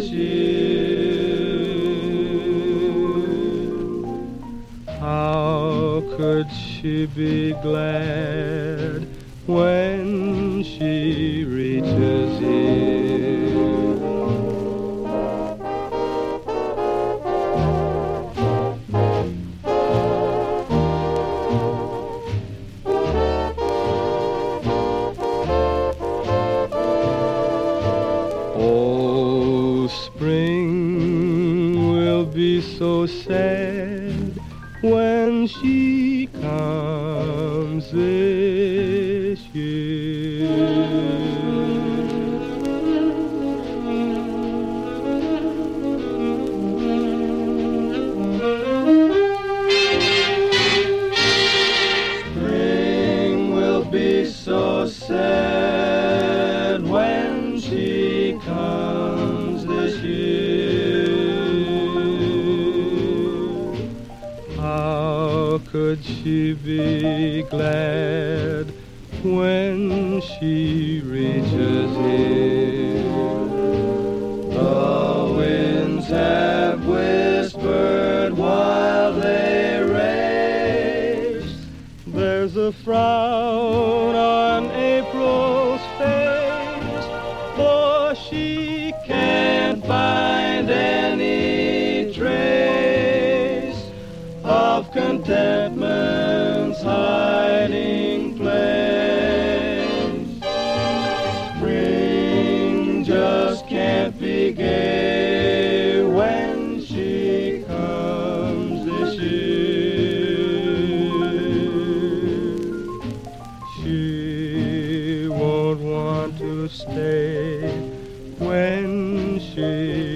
year. How could she be glad when she reaches here? Oh, spring will be so sad when she comes this year. Spring will be so sad when she comes this year. How could she be glad when she reaches here? The winds have whispered while they race. There's a frown on April's face, for she can't find any trace of contentment's hiding place. Spring just can't be gay when she comes this year. She won't want to stay when she